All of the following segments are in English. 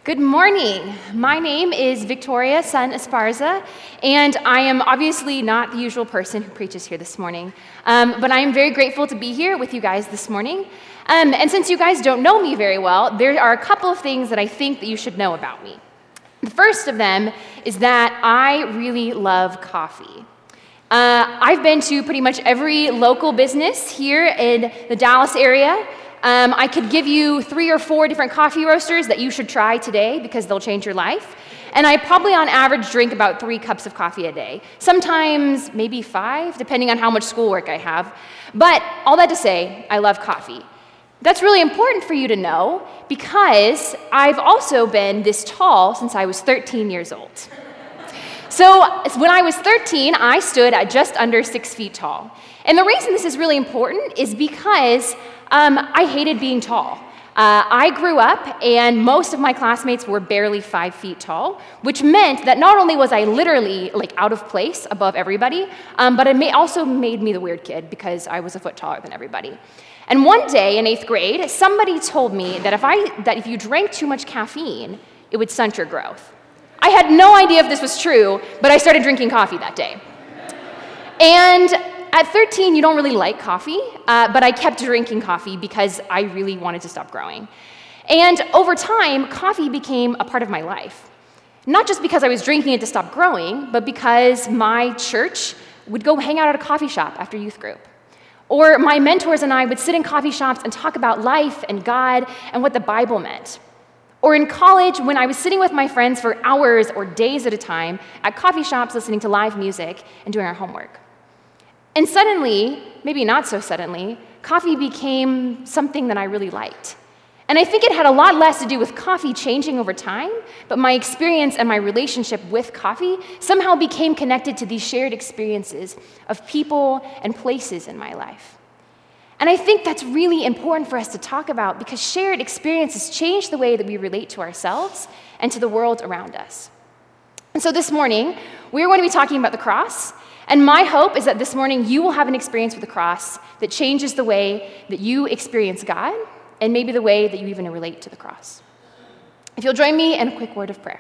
Good morning. My name is Victoria Sun Esparza, and I am obviously not the usual person who preaches here this morning, but I am very grateful to be here with you guys this morning. And since you guys don't know me very well, there are a couple of things that I think that you should know about me. The first of them is that I really love coffee. I've been to pretty much every local business here in the Dallas area. I could give you 3 or 4 different coffee roasters that you should try today because they'll change your life. And I probably on average drink about 3 cups of coffee a day. Sometimes maybe 5, depending on how much schoolwork I have. But all that to say, I love coffee. That's really important for you to know because I've also been this tall since I was 13 years old. So when I was 13, I stood at just under 6 feet tall. And the reason this is really important is because I hated being tall. I grew up, and most of my classmates were barely 5 feet tall, which meant that not only was I literally out of place above everybody, but it also made me the weird kid because I was a foot taller than everybody. And one day in 8th grade, somebody told me that if you drank too much caffeine, it would stunt your growth. I had no idea if this was true, but I started drinking coffee that day. And at 13, you don't really like coffee, but I kept drinking coffee because I really wanted to stop growing. And over time, coffee became a part of my life. Not just because I was drinking it to stop growing, but because my church would go hang out at a coffee shop after youth group. Or my mentors and I would sit in coffee shops and talk about life and God and what the Bible meant. Or in college, when I was sitting with my friends for hours or days at a time at coffee shops listening to live music and doing our homework. And suddenly, maybe not so suddenly, coffee became something that I really liked. And I think it had a lot less to do with coffee changing over time, but my experience and my relationship with coffee somehow became connected to these shared experiences of people and places in my life. And I think that's really important for us to talk about because shared experiences change the way that we relate to ourselves and to the world around us. And so this morning, we're going to be talking about the cross. And my hope is that this morning you will have an experience with the cross that changes the way that you experience God and maybe the way that you even relate to the cross. If you'll join me in a quick word of prayer.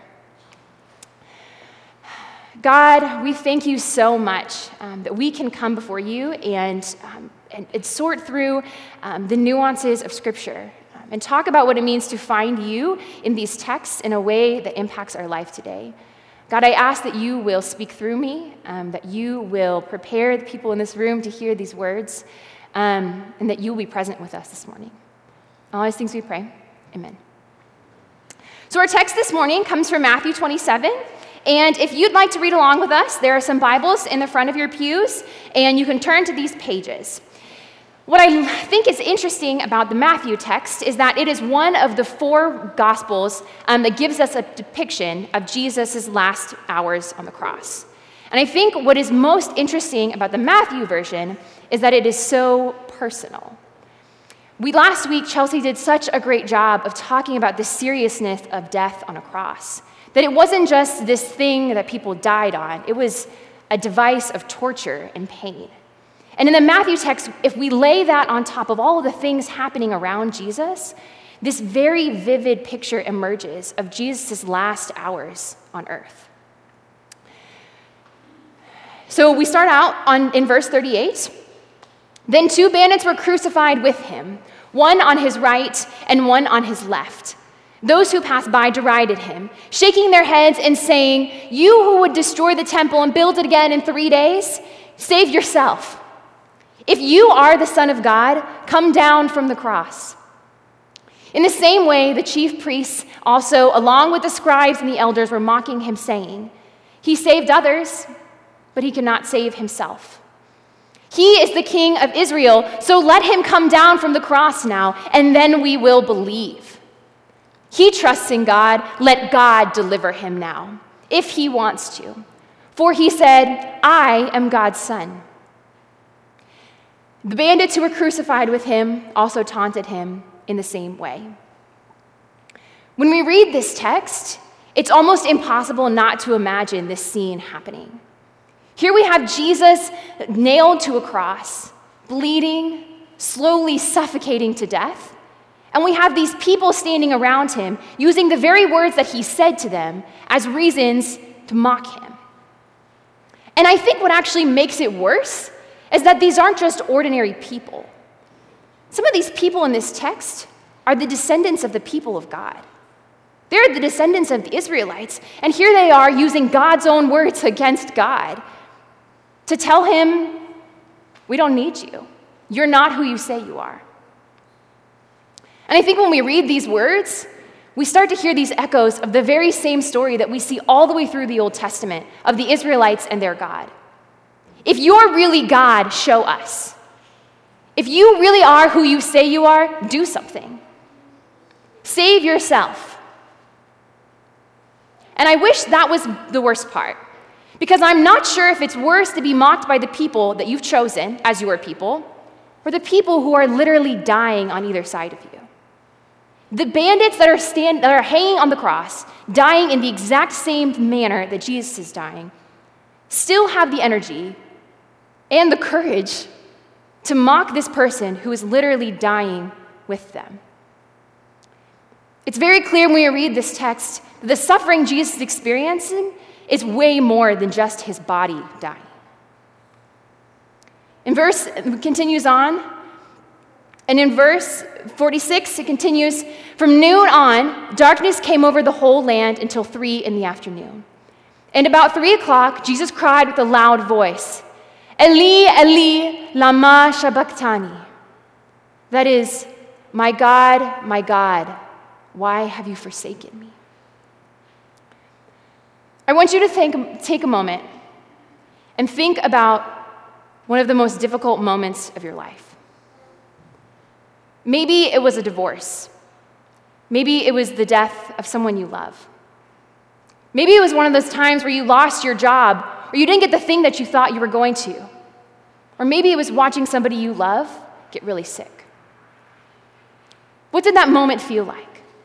God, we thank you so much that we can come before you and sort through the nuances of Scripture and talk about what it means to find you in these texts in a way that impacts our life today. God, I ask that you will speak through me, that you will prepare the people in this room to hear these words, and that you will be present with us this morning. All these things we pray. Amen. So our text this morning comes from Matthew 27, and if you'd like to read along with us, there are some Bibles in the front of your pews, and you can turn to these pages. What I think is interesting about the Matthew text is that it is one of the 4 Gospels that gives us a depiction of Jesus' last hours on the cross. And I think what is most interesting about the Matthew version is that it is so personal. Last week, Chelsea did such a great job of talking about the seriousness of death on a cross, that it wasn't just this thing that people died on, it was a device of torture and pain. And in the Matthew text, if we lay that on top of all of the things happening around Jesus, this very vivid picture emerges of Jesus' last hours on earth. So we start out in verse 38. Then 2 bandits were crucified with him, one on his right and one on his left. Those who passed by derided him, shaking their heads and saying, "You who would destroy the temple and build it again in 3 days, save yourself. If you are the Son of God, come down from the cross." In the same way, the chief priests also, along with the scribes and the elders, were mocking him, saying, "He saved others, but he cannot save himself. He is the King of Israel, so let him come down from the cross now, and then we will believe. He trusts in God, let God deliver him now, if he wants to. For he said, 'I am God's son.'" The bandits who were crucified with him also taunted him in the same way. When we read this text, it's almost impossible not to imagine this scene happening. Here we have Jesus nailed to a cross, bleeding, slowly suffocating to death, And we have these people standing around him, using the very words that he said to them as reasons to mock him. And I think what actually makes it worse is that these aren't just ordinary people. Some of these people in this text are the descendants of the people of God. They're the descendants of the Israelites, and here they are using God's own words against God to tell him, we don't need you. You're not who you say you are. And I think when we read these words, we start to hear these echoes of the very same story that we see all the way through the Old Testament of the Israelites and their God. If you're really God, show us. If you really are who you say you are, do something. Save yourself. And I wish that was the worst part, because I'm not sure if it's worse to be mocked by the people that you've chosen as your people, or the people who are literally dying on either side of you. The bandits that are hanging on the cross, dying in the exact same manner that Jesus is dying, still have the energy and the courage to mock this person who is literally dying with them. It's very clear when we read this text that the suffering Jesus is experiencing is way more than just his body dying. It continues on, and in verse 46, it continues, from noon on, darkness came over the whole land until 3 p.m. And about 3 o'clock, Jesus cried with a loud voice, Eli, Eli, lama sabachthani. That is, my God, why have you forsaken me? I want you to take a moment and think about one of the most difficult moments of your life. Maybe it was a divorce. Maybe it was the death of someone you love. Maybe it was one of those times where you lost your job or you didn't get the thing that you thought you were going to. Or maybe it was watching somebody you love get really sick. What did that moment feel like?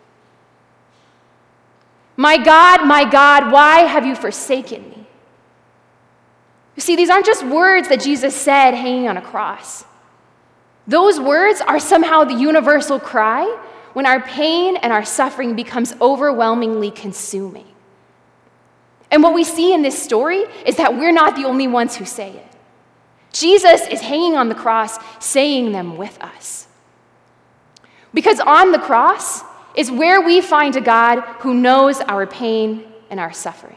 My God, why have you forsaken me? You see, these aren't just words that Jesus said hanging on a cross. Those words are somehow the universal cry when our pain and our suffering becomes overwhelmingly consuming. And what we see in this story is that we're not the only ones who say it. Jesus is hanging on the cross, saying them with us. Because on the cross is where we find a God who knows our pain and our suffering.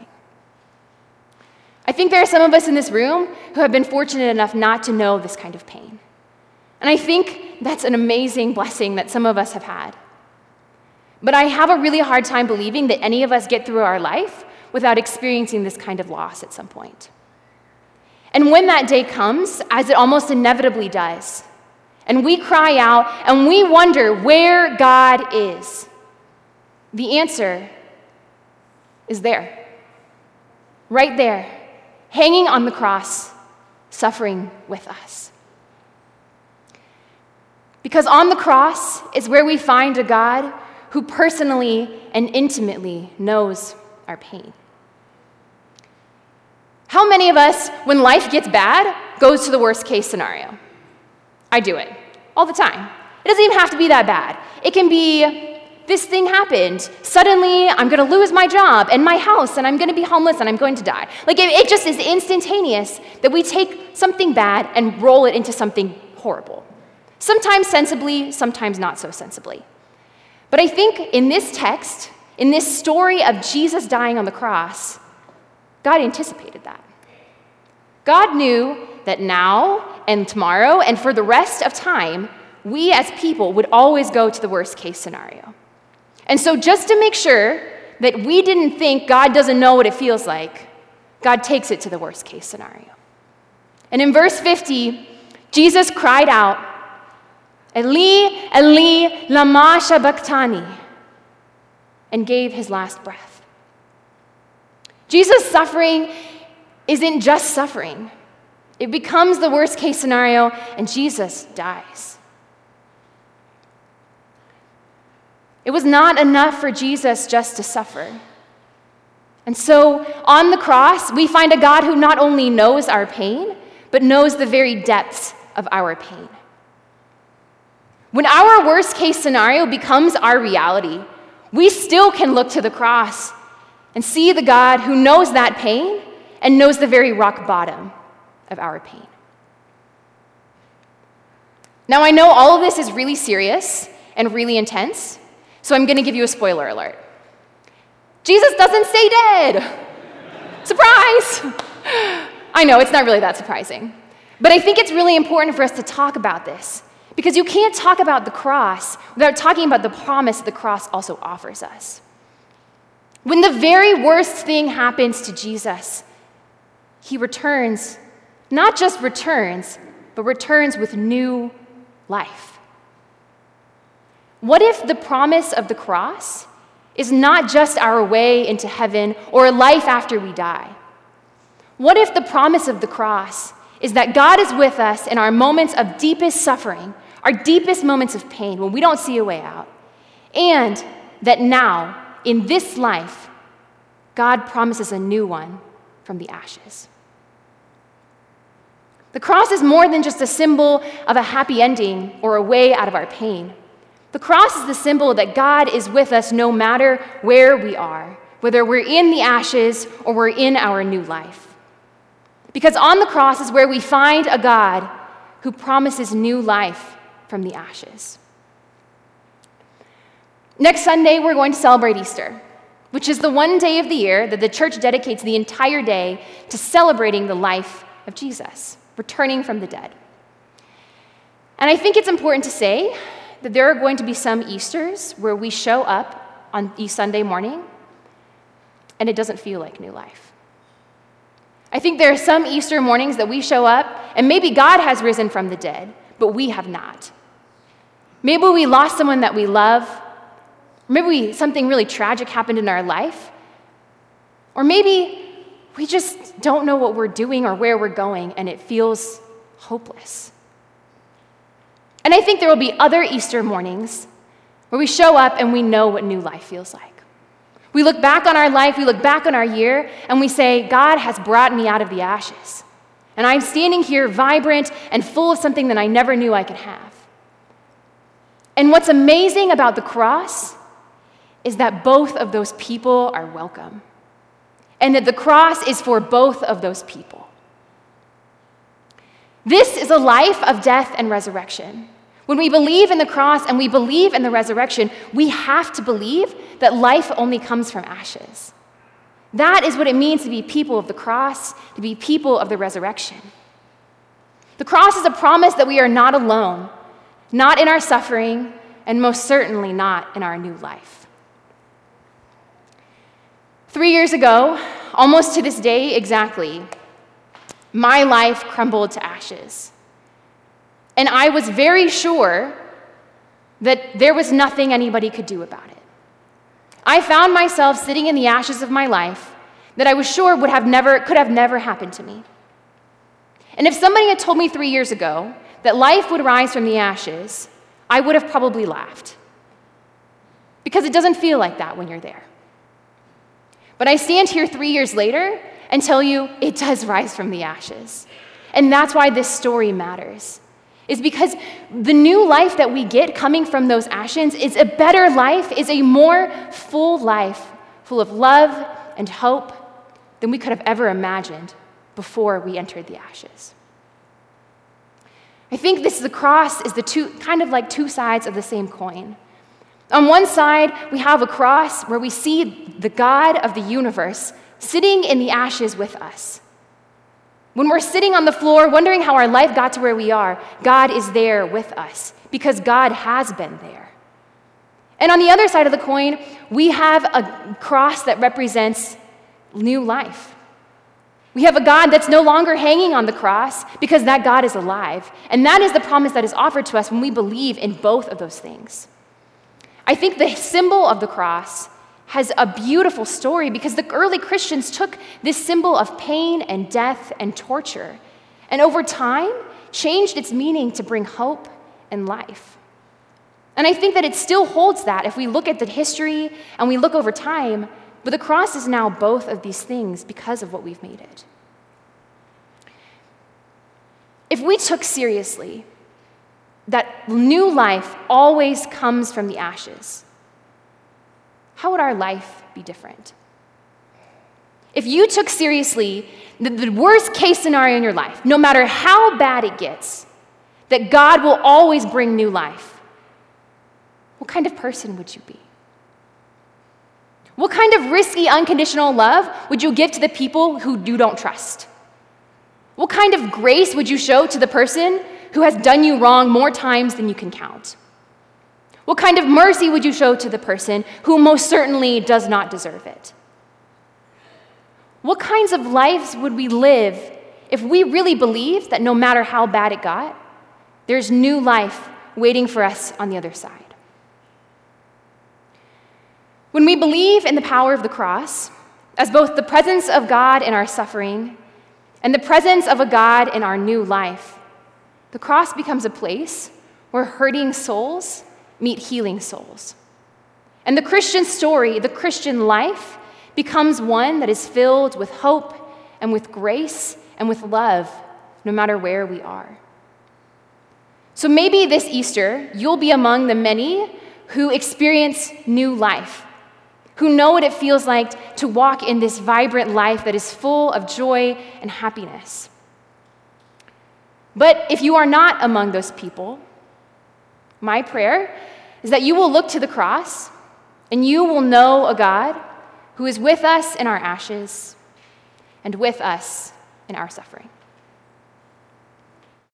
I think there are some of us in this room who have been fortunate enough not to know this kind of pain. And I think that's an amazing blessing that some of us have had. But I have a really hard time believing that any of us get through our life without experiencing this kind of loss at some point. And when that day comes, as it almost inevitably does, and we cry out and we wonder where God is, the answer is there. Right there, hanging on the cross, suffering with us. Because on the cross is where we find a God who personally and intimately knows our pain. How many of us, when life gets bad, goes to the worst case scenario? I do it all the time. It doesn't even have to be that bad. It can be, this thing happened. Suddenly, I'm going to lose my job and my house, and I'm going to be homeless, and I'm going to die. Like, it just is instantaneous that we take something bad and roll it into something horrible. Sometimes sensibly, sometimes not so sensibly. But I think in this text, in this story of Jesus dying on the cross, God anticipated that. God knew that now and tomorrow and for the rest of time, we as people would always go to the worst case scenario. And so just to make sure that we didn't think God doesn't know what it feels like, God takes it to the worst case scenario. And in verse 50, Jesus cried out, Eli, Eli, lama sabachthani, and gave his last breath. Jesus' suffering isn't just suffering. It becomes the worst case scenario, and Jesus dies. It was not enough for Jesus just to suffer. And so on the cross, we find a God who not only knows our pain, but knows the very depths of our pain. When our worst case scenario becomes our reality, we still can look to the cross and see the God who knows that pain and knows the very rock bottom of our pain. Now, I know all of this is really serious and really intense, so I'm going to give you a spoiler alert. Jesus doesn't stay dead. Surprise! I know, it's not really that surprising. But I think it's really important for us to talk about this, because you can't talk about the cross without talking about the promise the cross also offers us. When the very worst thing happens to Jesus, he returns, not just returns, but returns with new life. What if the promise of the cross is not just our way into heaven or a life after we die? What if the promise of the cross is that God is with us in our moments of deepest suffering, our deepest moments of pain when we don't see a way out, and that now, in this life, God promises a new one from the ashes? The cross is more than just a symbol of a happy ending or a way out of our pain. The cross is the symbol that God is with us no matter where we are, whether we're in the ashes or we're in our new life. Because on the cross is where we find a God who promises new life from the ashes. Next Sunday, we're going to celebrate Easter, which is the one day of the year that the church dedicates the entire day to celebrating the life of Jesus, returning from the dead. And I think it's important to say that there are going to be some Easters where we show up on Sunday morning and it doesn't feel like new life. I think there are some Easter mornings that we show up and maybe God has risen from the dead, but we have not. Maybe we lost someone that we love. Maybe something really tragic happened in our life. Or maybe we just don't know what we're doing or where we're going, and it feels hopeless. And I think there will be other Easter mornings where we show up and we know what new life feels like. We look back on our life, we look back on our year, and we say, God has brought me out of the ashes. And I'm standing here vibrant and full of something that I never knew I could have. And what's amazing about the cross is that both of those people are welcome. And that the cross is for both of those people. This is a life of death and resurrection. When we believe in the cross and we believe in the resurrection, we have to believe that life only comes from ashes. That is what it means to be people of the cross, to be people of the resurrection. The cross is a promise that we are not alone, not in our suffering, and most certainly not in our new life. 3 years ago, almost to this day exactly, my life crumbled to ashes. And I was very sure that there was nothing anybody could do about it. I found myself sitting in the ashes of my life that I was sure could have never happened to me. And if somebody had told me 3 years ago that life would rise from the ashes, I would have probably laughed. Because it doesn't feel like that when you're there. But I stand here 3 years later and tell you it does rise from the ashes. And that's why this story matters. Is because the new life that we get coming from those ashes is a better life, is a more full life, full of love and hope than we could have ever imagined before we entered the ashes. I think the cross is kind of like two sides of the same coin. On one side, we have a cross where we see the God of the universe sitting in the ashes with us. When we're sitting on the floor wondering how our life got to where we are, God is there with us because God has been there. And on the other side of the coin, we have a cross that represents new life. We have a God that's no longer hanging on the cross because that God is alive. And that is the promise that is offered to us when we believe in both of those things. I think the symbol of the cross has a beautiful story because the early Christians took this symbol of pain and death and torture and over time changed its meaning to bring hope and life. And I think that it still holds that if we look at the history and we look over time, but the cross is now both of these things because of what we've made it. If we took seriously that new life always comes from the ashes, how would our life be different? If you took seriously the worst case scenario in your life, no matter how bad it gets, that God will always bring new life, what kind of person would you be? What kind of risky, unconditional love would you give to the people who you don't trust? What kind of grace would you show to the person who has done you wrong more times than you can count? What kind of mercy would you show to the person who most certainly does not deserve it? What kinds of lives would we live if we really believed that no matter how bad it got, there's new life waiting for us on the other side? When we believe in the power of the cross, as both the presence of God in our suffering and the presence of a God in our new life, the cross becomes a place where hurting souls meet healing souls. And the Christian story, the Christian life, becomes one that is filled with hope and with grace and with love, no matter where we are. So maybe this Easter, you'll be among the many who experience new life, who know what it feels like to walk in this vibrant life that is full of joy and happiness. But if you are not among those people, my prayer is that you will look to the cross and you will know a God who is with us in our ashes and with us in our suffering.